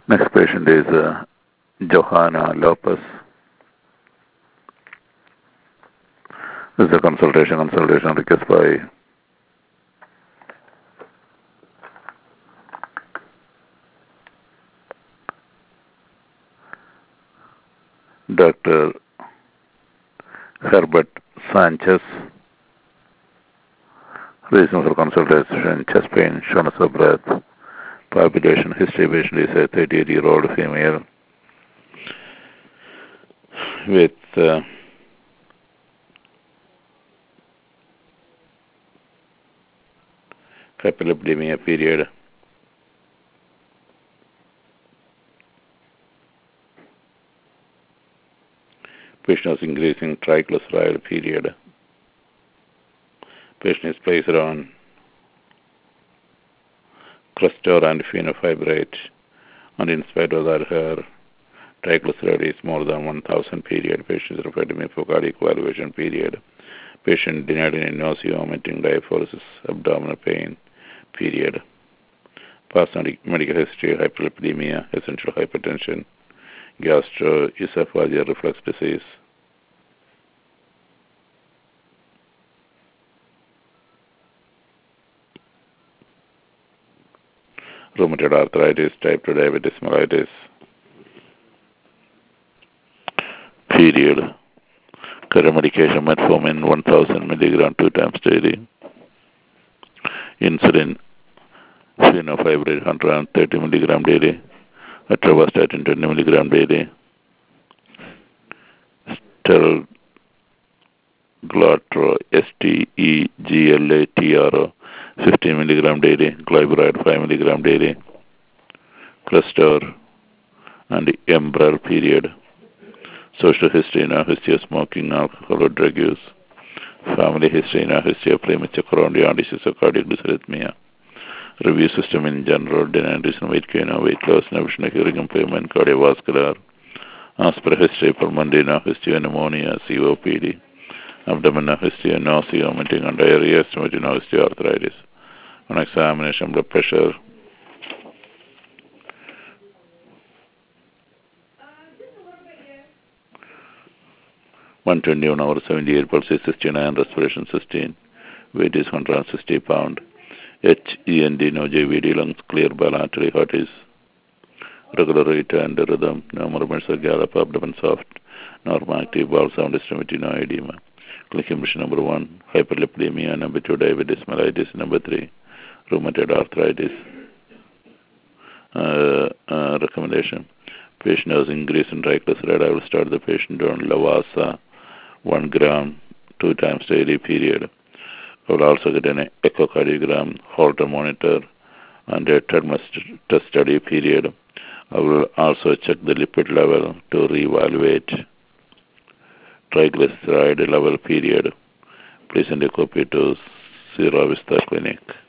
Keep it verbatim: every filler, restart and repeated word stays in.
Next patient is uh, Johanna Lopez. This is a consultation. Consultation request by Doctor Herbert Sanchez. Reason for consultation: chest pain, shortness of breath, palpitation. History: patient is a thirty-eight-year-old female with uh, hyperlipidemia period. Patient has increasing triglyceride period. Patient is placed on Crestor and fenofibrate, and in spite of that, her triglyceride is more than one thousand period. Patient is referred to me for cardiac evaluation period. Patient denied any nausea, vomiting, diaphoresis, abdominal pain period. Past medical history: hyperlipidemia, essential hypertension, gastroesophageal reflux disease. Rheumatoid arthritis, type two diabetes mellitus period. Current medication: metformin one thousand milligram two times daily. Insulin fenofibrate one hundred thirty milligram daily. Atorvastatin twenty milligram daily. Stelglatro, S T E G L A T R O, fifteen milligram daily. Glyburide five milligram daily. Crestor and Embrel period. Social history: no history of smoking, alcohol, or drug use. Family history: no history of premature coronary disease or cardiac dysarrhythmia. Review system in general: denied reason weight gain, weight loss, no vision, hearing impairment, cardiovascular. As per history: pulmonary, no history of pneumonia, C O P D. Abdomen, no history of nausea, vomiting, and diarrhea. Estimated no history of arthritis. On examination: blood pressure one twenty-one over seventy-eight, pulse is sixty-nine, respiration sixteen, weight is one hundred sixty pound. H E N D, no J V D, lungs clear, bilaterally, heart is regular rate and rhythm, no movements of gallop, abdomen soft, normal active, bowel sound, extremity, no edema. Clinical condition number one: hyperlipidemia. Number two: diabetes mellitus. Number three: rheumatoid arthritis. Uh, uh, recommendation: patient has increase in triglyceride. I will start the patient on Lavasa one gram two times daily period. I will also get an echocardiogram, Holter monitor, and a test study period. I will also check the lipid level to reevaluate triglyceride level period. Please send a copy to Sierra Vista Clinic.